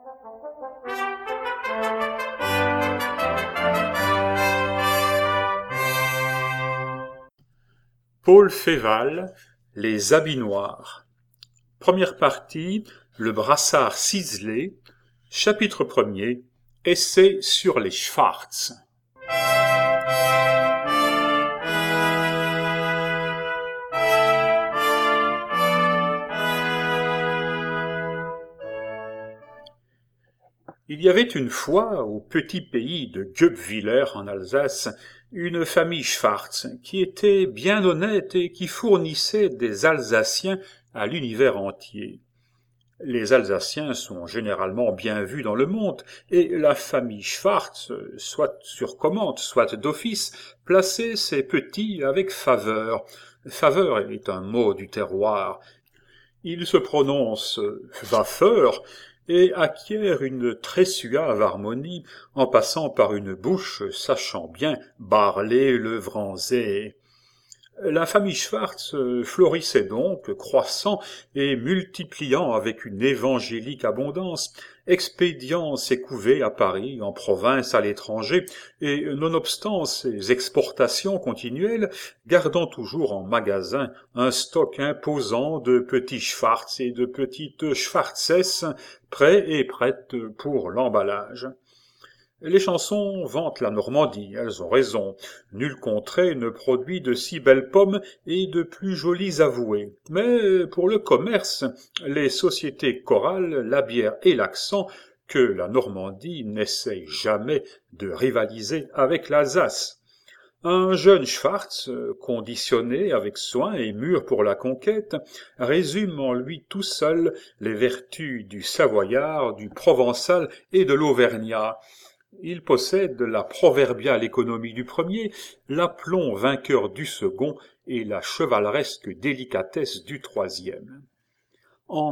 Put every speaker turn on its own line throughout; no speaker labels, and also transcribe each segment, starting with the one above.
Paul Féval, Les habits noirs. Première partie, le brassard ciselé. Chapitre 1er, Essai sur les Schwartz. Il y avait une fois, au petit pays de Guebwiller en Alsace, une famille Schwartz qui était bien honnête et qui fournissait des Alsaciens à l'univers entier. Les Alsaciens sont généralement bien vus dans le monde, et la famille Schwartz, soit sur commande, soit d'office, plaçait ses petits avec faveur. Faveur est un mot du terroir. Il se prononce Waffeur et acquiert une très suave harmonie en passant par une bouche sachant bien barler le Vranzé. La famille Schwartz florissait donc, croissant et multipliant avec une évangélique abondance, expédiant ses couvées à Paris, en province, à l'étranger, et nonobstant ses exportations continuelles, gardant toujours en magasin un stock imposant de petits Schwartz et de petites Schwartzes, prêts et prêtes pour l'emballage. Les chansons vantent la Normandie, elles ont raison. Nul contrée ne produit de si belles pommes et de plus jolies avouées. Mais pour le commerce, les sociétés chorales, la bière et l'accent, que la Normandie n'essaye jamais de rivaliser avec l'Alsace. Un jeune Schwartz, conditionné avec soin et mûr pour la conquête, résume en lui tout seul les vertus du Savoyard, du Provençal et de l'Auvergnat. Il possède la proverbiale économie du premier, l'aplomb vainqueur du second et la chevaleresque délicatesse du troisième. En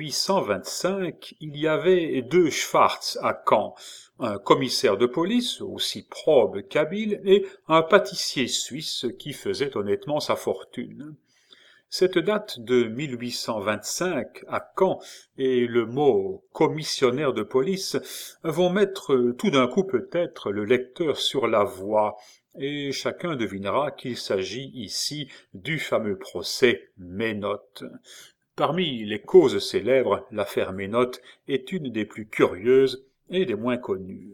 1825, il y avait deux Schwartz à Caen, un commissaire de police, aussi probe qu'habile, et un pâtissier suisse qui faisait honnêtement sa fortune. Cette date de 1825 à Caen et le mot commissionnaire de police vont mettre tout d'un coup peut-être le lecteur sur la voie, et chacun devinera qu'il s'agit ici du fameux procès Ménotte. Parmi les causes célèbres, l'affaire Ménotte est une des plus curieuses et des moins connues.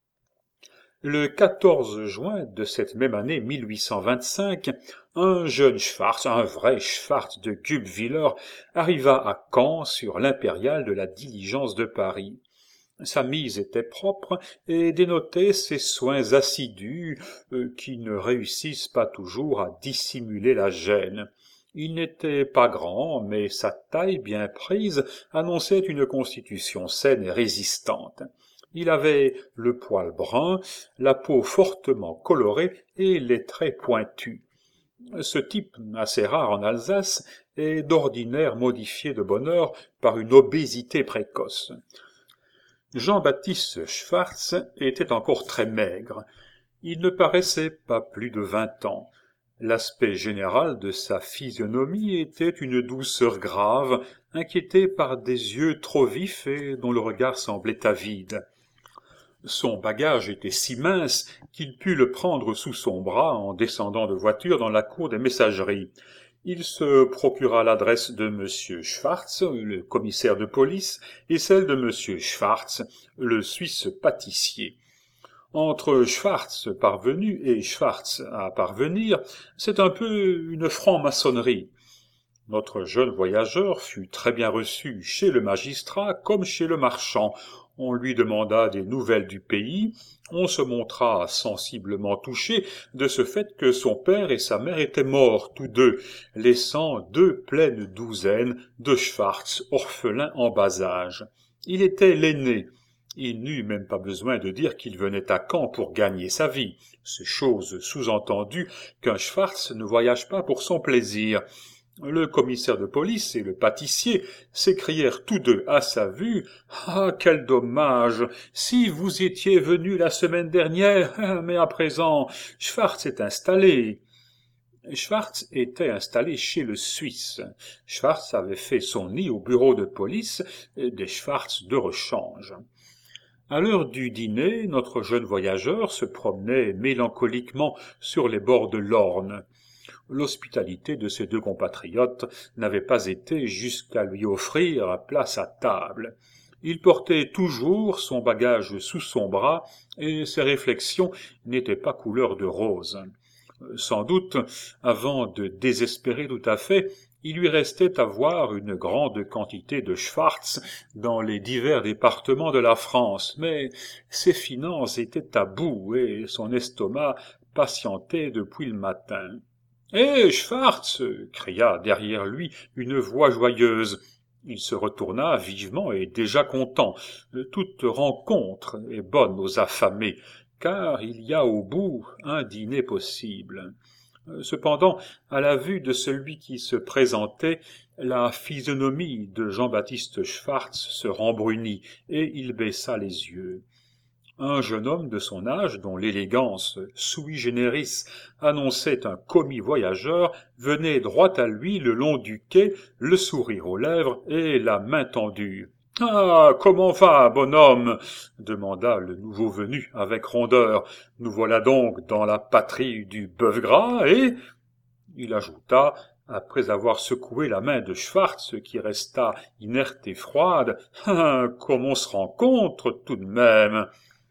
Le 14 juin de cette même année 1825, un jeune Schwartz, un vrai Schwartz de Guebwiller, arriva à Caen sur l'impériale de la diligence de Paris. Sa mise était propre et dénotait ses soins assidus qui ne réussissent pas toujours à dissimuler la gêne. Il n'était pas grand, mais sa taille bien prise annonçait une constitution saine et résistante. Il avait le poil brun, la peau fortement colorée et les traits pointus. Ce type, assez rare en Alsace, est d'ordinaire modifié de bonne heure par une obésité précoce. Jean-Baptiste Schwartz était encore très maigre. Il ne paraissait pas plus de 20 ans. L'aspect général de sa physionomie était une douceur grave, inquiétée par des yeux trop vifs et dont le regard semblait avide. Son bagage était si mince qu'il put le prendre sous son bras en descendant de voiture dans la cour des messageries. Il se procura l'adresse de M. Schwartz, le commissaire de police, et celle de M. Schwartz, le Suisse pâtissier. Entre Schwartz parvenu et Schwartz à parvenir, c'est un peu une franc-maçonnerie. Notre jeune voyageur fut très bien reçu chez le magistrat comme chez le marchand. On lui demanda des nouvelles du pays, on se montra sensiblement touché de ce fait que son père et sa mère étaient morts tous deux, laissant 2 pleines douzaines de Schwartz orphelins en bas âge. Il était l'aîné. Il n'eut même pas besoin de dire qu'il venait à Caen pour gagner sa vie. C'est chose sous-entendue qu'un Schwartz ne voyage pas pour son plaisir. Le commissaire de police et le pâtissier s'écrièrent tous deux à sa vue « Ah, quel dommage! Si vous étiez venu la semaine dernière, mais à présent, Schwartz est installé. » Schwartz était installé chez le Suisse. Schwartz avait fait son nid au bureau de police des Schwartz de rechange. À l'heure du dîner, notre jeune voyageur se promenait mélancoliquement sur les bords de l'Orne. L'hospitalité de ses deux compatriotes n'avait pas été jusqu'à lui offrir place à table. Il portait toujours son bagage sous son bras et ses réflexions n'étaient pas couleur de rose. Sans doute, avant de désespérer tout à fait, il lui restait à voir une grande quantité de Schwartz dans les divers départements de la France, mais ses finances étaient à bout et son estomac patientait depuis le matin. « Hé, Schwartz !» cria derrière lui une voix joyeuse. Il se retourna vivement et déjà content. Toute rencontre est bonne aux affamés, car il y a au bout un dîner possible. Cependant, à la vue de celui qui se présentait, la physionomie de Jean-Baptiste Schwartz se rembrunit et il baissa les yeux. Un jeune homme de son âge, dont l'élégance sui generis annonçait un commis voyageur, venait droit à lui le long du quai, le sourire aux lèvres et la main tendue. « Ah, comment va, bonhomme ?» demanda le nouveau venu avec rondeur. « Nous voilà donc dans la patrie du bœuf gras, et... » Il ajouta, après avoir secoué la main de Schwartz, qui resta inerte et froide, « Ah, comme on se rencontre tout de même !»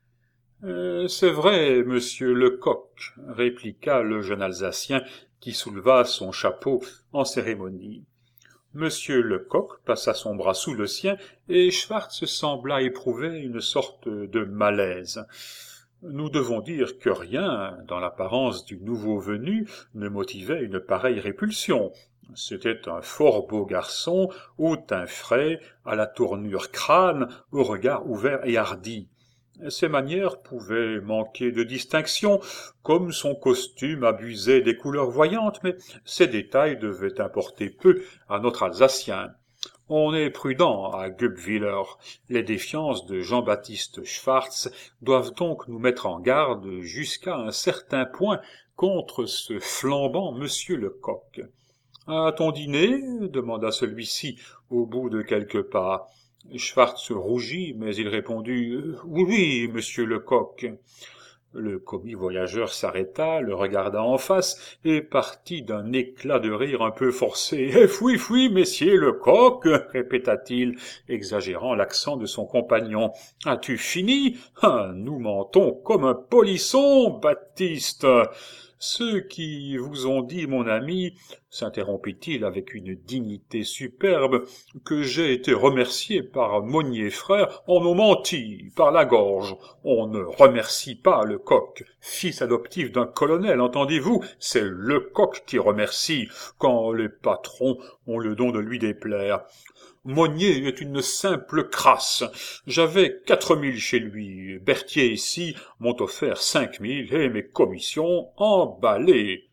C'est vrai, monsieur Lecoq, répliqua le jeune Alsacien, qui souleva son chapeau en cérémonie. Monsieur Lecoq passa son bras sous le sien, et Schwartz sembla éprouver une sorte de malaise. Nous devons dire que rien, dans l'apparence du nouveau venu, ne motivait une pareille répulsion. C'était un fort beau garçon, au teint frais, à la tournure crâne, au regard ouvert et hardi. Ses manières pouvaient manquer de distinction, comme son costume abusait des couleurs voyantes, mais ces détails devaient importer peu à notre Alsacien. On est prudent à Guebwiller. Les défiances de Jean-Baptiste Schwartz doivent donc nous mettre en garde jusqu'à un certain point contre ce flambant monsieur Lecoq. « À ton dîner ?» demanda celui-ci au bout de quelques pas. Schwartz rougit, mais il répondit « Oui, monsieur Lecoq ». Le commis voyageur s'arrêta, le regarda en face et partit d'un éclat de rire un peu forcé. « Foui, foui, messieurs Lecoq » répéta-t-il, exagérant l'accent de son compagnon. « As-tu fini ? Nous mentons comme un polisson, Baptiste. » Ceux qui vous ont dit, mon ami, s'interrompit-il avec une dignité superbe, que j'ai été remercié par Monnier frère, en ont menti par la gorge. On ne remercie pas Lecoq, fils adoptif d'un colonel, entendez-vous? C'est Lecoq qui remercie, quand les patrons ont le don de lui déplaire. Monnier est une simple crasse. J'avais 4000 chez lui. Berthier ici m'ont offert 5000 et mes commissions emballées.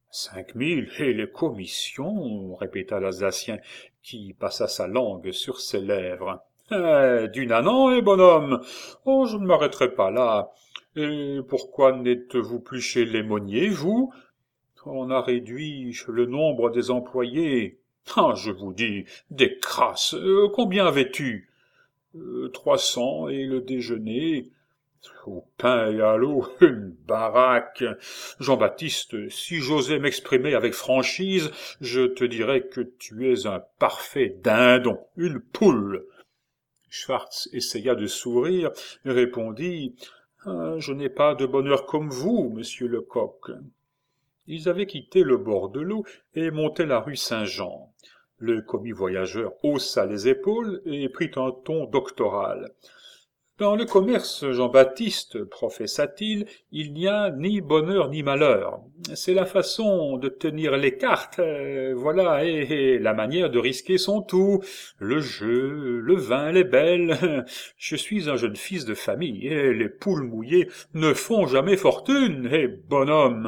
5000 et les commissions, répéta l'Alsacien, qui passa sa langue sur ses lèvres. Du nanan, bonhomme. Oh, je ne m'arrêterai pas là. Et pourquoi n'êtes-vous plus chez les Monnier, vous? On a réduit le nombre des employés. Ah, je vous dis, des crasses. Combien avais-tu? 300 et le déjeuner. Au pain et à l'eau, une baraque. Jean-Baptiste, si j'osais m'exprimer avec franchise, je te dirais que tu es un parfait dindon, une poule. Schwartz essaya de sourire et répondit « Je n'ai pas de bonheur comme vous, monsieur Lecoq. » Ils avaient quitté le bord de l'eau et montaient la rue Saint-Jean. Le commis voyageur haussa les épaules et prit un ton doctoral. « Dans le commerce, Jean-Baptiste, professa-t-il, il n'y a ni bonheur ni malheur. C'est la façon de tenir les cartes, voilà, et la manière de risquer son tout. Le jeu, le vin, les belles. Je suis un jeune fils de famille, et les poules mouillées ne font jamais fortune, bonhomme. »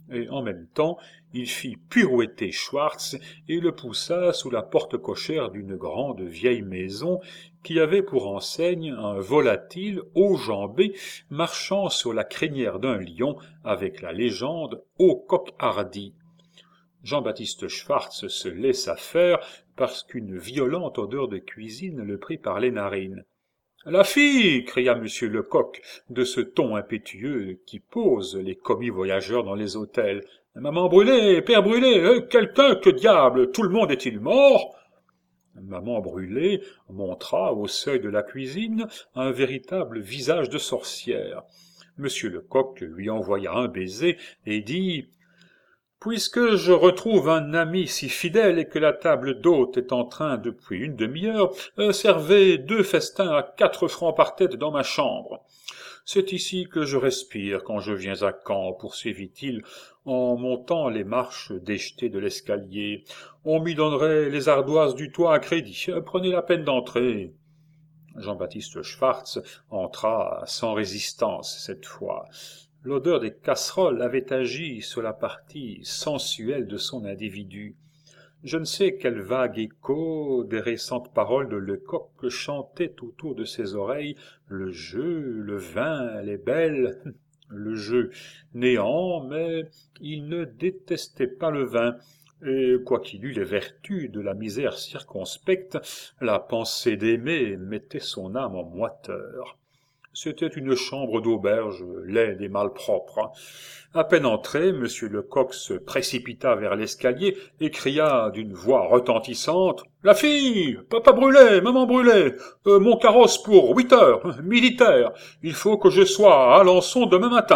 Et en même temps, il fit pirouetter Schwartz et le poussa sous la porte cochère d'une grande vieille maison qui avait pour enseigne un volatile haut jambé marchant sur la crinière d'un lion avec la légende « Au coq hardi ». Jean-Baptiste Schwartz se laissa faire parce qu'une violente odeur de cuisine le prit par les narines. « La fille !» cria Monsieur Lecoq de ce ton impétueux qui pose les commis voyageurs dans les hôtels. « Maman Brûlé, Père Brûlé, quelqu'un, que diable, tout le monde est-il mort ?» Maman Brûlé montra au seuil de la cuisine un véritable visage de sorcière. Monsieur Lecoq lui envoya un baiser et dit « Puisque je retrouve un ami si fidèle et que la table d'hôte est en train depuis une demi-heure, servez 2 festins à 4 francs par tête dans ma chambre. C'est ici que je respire quand je viens à Caen, poursuivit-il, en montant les marches déjetées de l'escalier. On m'y donnerait les ardoises du toit à crédit. Prenez la peine d'entrer. » Jean-Baptiste Schwartz entra sans résistance cette fois. L'odeur des casseroles avait agi sur la partie sensuelle de son individu. Je ne sais quel vague écho des récentes paroles de Lecoq chantait autour de ses oreilles le jeu, le vin, les belles. Le jeu néant, mais il ne détestait pas le vin, et quoiqu'il eût les vertus de la misère circonspecte, la pensée d'aimer mettait son âme en moiteur. C'était une chambre d'auberge, laide et malpropre. À peine entré, M. Lecoq se précipita vers l'escalier et cria d'une voix retentissante « La fille! Papa Brûlé! Maman Brûlé! Mon carrosse pour 8 heures! Militaire! Il faut que je sois à Alençon demain matin !»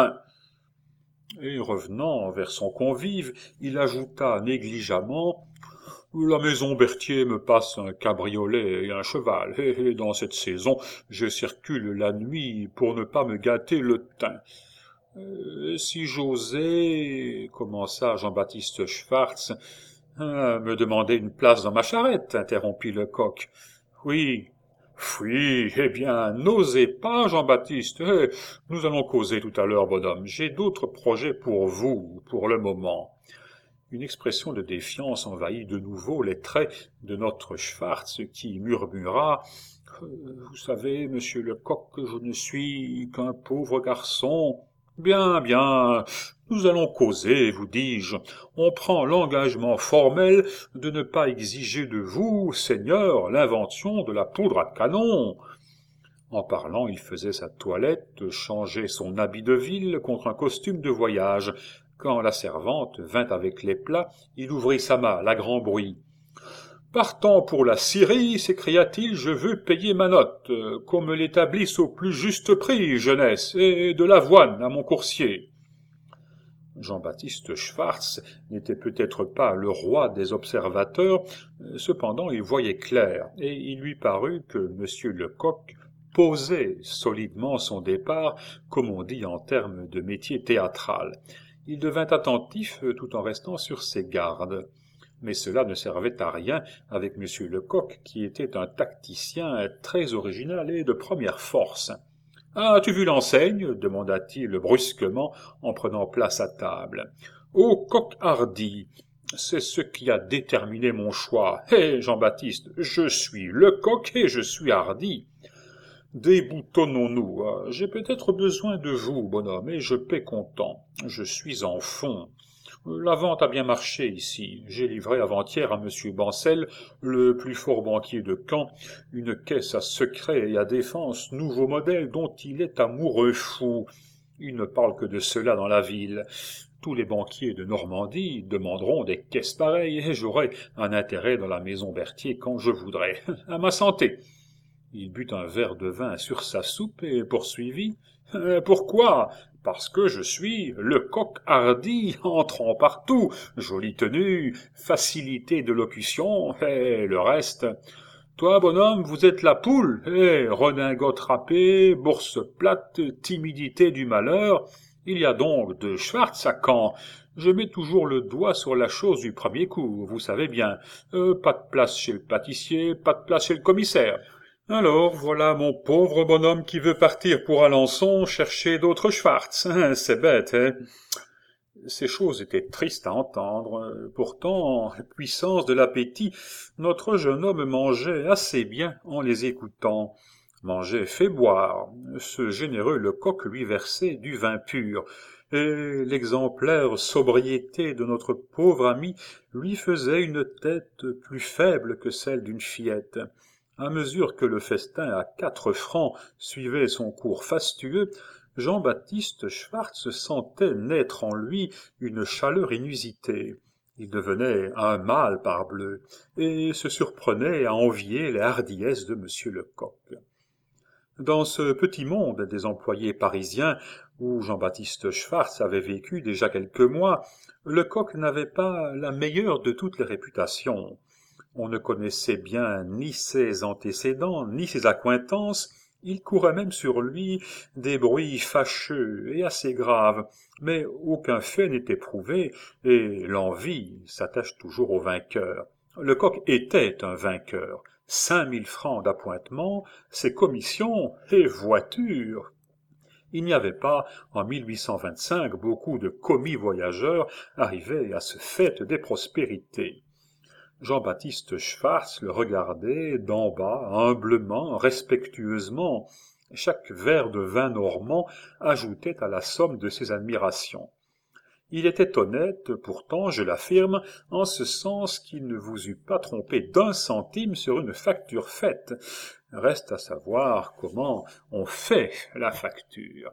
Et revenant vers son convive, il ajouta négligemment « La maison Berthier me passe un cabriolet et un cheval, et dans cette saison, je circule la nuit pour ne pas me gâter le teint. » Si j'osais, commença Jean-Baptiste Schwartz. Me demander une place dans ma charrette, interrompit Lecoq. Oui, eh bien, n'osez pas, Jean-Baptiste. Nous allons causer tout à l'heure, bonhomme. J'ai d'autres projets pour vous, pour le moment. Une expression de défiance envahit de nouveau les traits de notre Schwartz qui murmura « Vous savez, monsieur Lecoq, que je ne suis qu'un pauvre garçon. » Bien, nous allons causer, vous dis-je. On prend l'engagement formel de ne pas exiger de vous, seigneur, l'invention de la poudre à canon. En parlant, il faisait sa toilette, changeait son habit de ville contre un costume de voyage. Quand la servante vint avec les plats, il ouvrit sa malle à grand bruit. « Partant pour la Syrie, s'écria-t-il, je veux payer ma note, qu'on me l'établisse au plus juste prix, jeunesse, et de l'avoine à mon coursier. » Jean-Baptiste Schwartz n'était peut-être pas le roi des observateurs, cependant il voyait clair, et il lui parut que M. Lecoq posait solidement son départ, comme on dit en termes de métier théâtral. Il devint attentif tout en restant sur ses gardes. Mais cela ne servait à rien avec M. Lecoq, qui était un tacticien très original et de première force. « As-tu vu l'enseigne » demanda-t-il brusquement en prenant place à table. « Au coq hardi. C'est ce qui a déterminé mon choix. Jean-Baptiste, je suis Lecoq et je suis hardi. Déboutonnons-nous. J'ai peut-être besoin de vous, bonhomme, et je paie comptant. Je suis en fond. La vente a bien marché ici. J'ai livré avant-hier à M. Bancel, le plus fort banquier de Caen, une caisse à secret et à défense, nouveau modèle dont il est amoureux fou. Il ne parle que de cela dans la ville. Tous les banquiers de Normandie demanderont des caisses pareilles et j'aurai un intérêt dans la maison Berthier quand je voudrais. À ma santé. Il but un verre de vin sur sa soupe et poursuivit. Pourquoi ? Parce que je suis Lecoq hardi, entrant partout, jolie tenue, facilité de locution, et le reste. Toi, bonhomme, vous êtes la poule, redingote râpée, bourse plate, timidité du malheur. Il y a donc de Schwartz à Caen. Je mets toujours le doigt sur la chose du premier coup, vous savez bien. Pas de place chez le pâtissier, pas de place chez le commissaire. Alors, voilà mon pauvre bonhomme qui veut partir pour Alençon chercher d'autres Schwartz. C'est bête, hein ? Ces choses étaient tristes à entendre. Pourtant, puissance de l'appétit, notre jeune homme mangeait assez bien en les écoutant. Mangeait fait boire. Ce généreux Lecoq lui versait du vin pur, et l'exemplaire sobriété de notre pauvre ami lui faisait une tête plus faible que celle d'une fillette. À mesure que le festin à 4 francs suivait son cours fastueux, Jean-Baptiste Schwartz sentait naître en lui une chaleur inusitée. Il devenait un mâle parbleu, et se surprenait à envier les hardiesses de monsieur Lecoq. Dans ce petit monde des employés parisiens, où Jean-Baptiste Schwartz avait vécu déjà quelques mois, Lecoq n'avait pas la meilleure de toutes les réputations. On ne connaissait bien ni ses antécédents, ni ses accointances. Il courait même sur lui des bruits fâcheux et assez graves, mais aucun fait n'était prouvé, et l'envie s'attache toujours au vainqueur. Lecoq était un vainqueur. 5000 francs d'appointement, ses commissions et voitures. Il n'y avait pas, en 1825, beaucoup de commis voyageurs arrivés à ce fait des prospérités. Jean-Baptiste Schwartz le regardait d'en bas, humblement, respectueusement. Chaque verre de vin normand ajoutait à la somme de ses admirations. Il était honnête, pourtant, je l'affirme, en ce sens qu'il ne vous eût pas trompé d'1 centime sur une facture faite. Reste à savoir comment on fait la facture.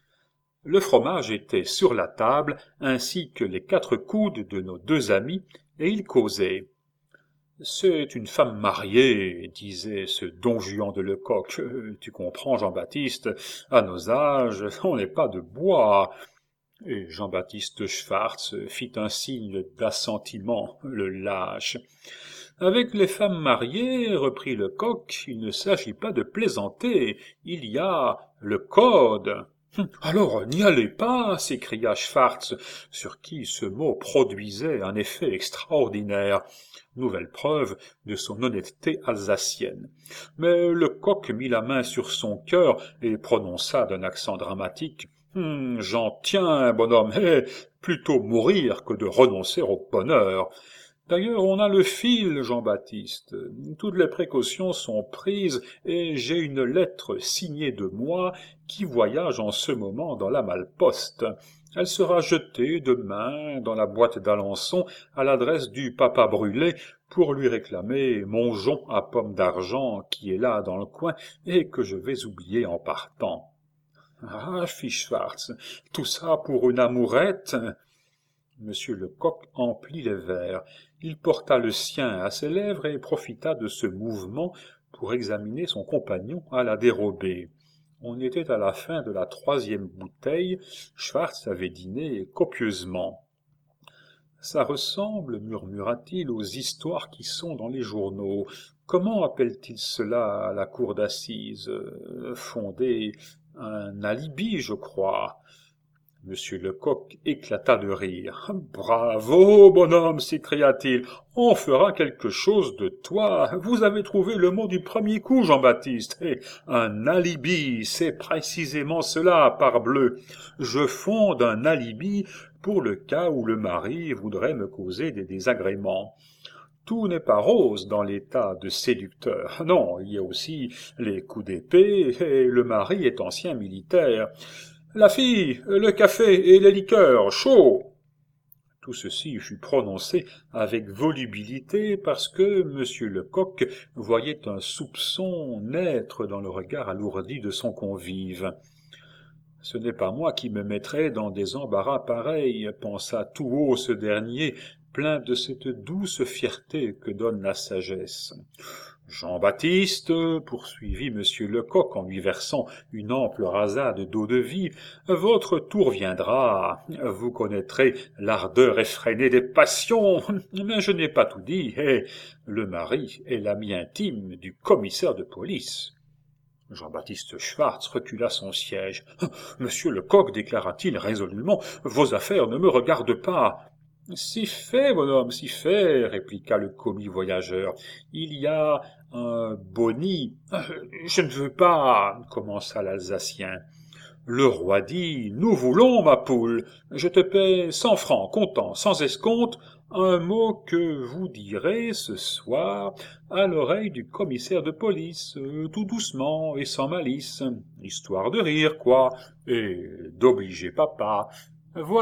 Le fromage était sur la table, ainsi que les 4 coudes de nos 2 amis, et ils causaient. « C'est une femme mariée, disait ce don Juan de Lecoq. Tu comprends, Jean-Baptiste, à nos âges, on n'est pas de bois. » Et Jean-Baptiste Schwartz fit un signe d'assentiment, le lâche. « Avec les femmes mariées, reprit Lecoq, il ne s'agit pas de plaisanter, il y a le code. »« Alors, n'y allez pas, s'écria Schwartz, sur qui ce mot produisait un effet extraordinaire. Nouvelle preuve de son honnêteté alsacienne. Mais Lecoq mit la main sur son cœur et prononça d'un accent dramatique. J'en tiens, bonhomme, plutôt mourir que de renoncer au bonheur. D'ailleurs, on a le fil, Jean-Baptiste. Toutes les précautions sont prises et j'ai une lettre signée de moi qui voyage en ce moment dans la malle-poste. Elle sera jetée demain dans la boîte d'Alençon à l'adresse du papa brûlé pour lui réclamer mon jonc à pomme d'argent qui est là dans le coin et que je vais oublier en partant. Ah, fit Schwartz, tout ça pour une amourette. Monsieur Lecoq emplit les verres. Il porta le sien à ses lèvres et profita de ce mouvement pour examiner son compagnon à la dérobée. On était à la fin de la 3e bouteille. Schwartz avait dîné copieusement. « Ça ressemble, murmura-t-il, aux histoires qui sont dans les journaux. Comment appellent-ils cela à la cour d'assises? Fonder un alibi, je crois. » Monsieur Lecoq éclata de rire. « Bravo, bonhomme, s'écria-t-il, on fera quelque chose de toi. Vous avez trouvé le mot du premier coup, Jean-Baptiste. Et un alibi, c'est précisément cela, parbleu. Je fonde un alibi pour le cas où le mari voudrait me causer des désagréments. Tout n'est pas rose dans l'état de séducteur. Non, il y a aussi les coups d'épée, et le mari est ancien militaire. La fille, le café et les liqueurs, chaud !» Tout ceci fut prononcé avec volubilité parce que M. Lecoq voyait un soupçon naître dans le regard alourdi de son convive. « Ce n'est pas moi qui me mettrais dans des embarras pareils, » pensa tout haut ce dernier, plein de cette douce fierté que donne la sagesse. « Jean-Baptiste, poursuivit M. Lecoq en lui versant une ample rasade d'eau-de-vie, votre tour viendra, vous connaîtrez l'ardeur effrénée des passions, mais je n'ai pas tout dit, et le mari est l'ami intime du commissaire de police. » Jean-Baptiste Schwartz recula son siège. « Monsieur Lecoq, déclara-t-il résolument, vos affaires ne me regardent pas. »« Si fait, bonhomme, si fait, répliqua le commis voyageur. Il y a un boni. Je ne veux pas, commença l'Alsacien. Le roi dit « Nous voulons, ma poule, je te paie 100 francs comptant sans escompte, un mot que vous direz ce soir à l'oreille du commissaire de police, tout doucement et sans malice, histoire de rire, quoi, et d'obliger papa. Voilà. »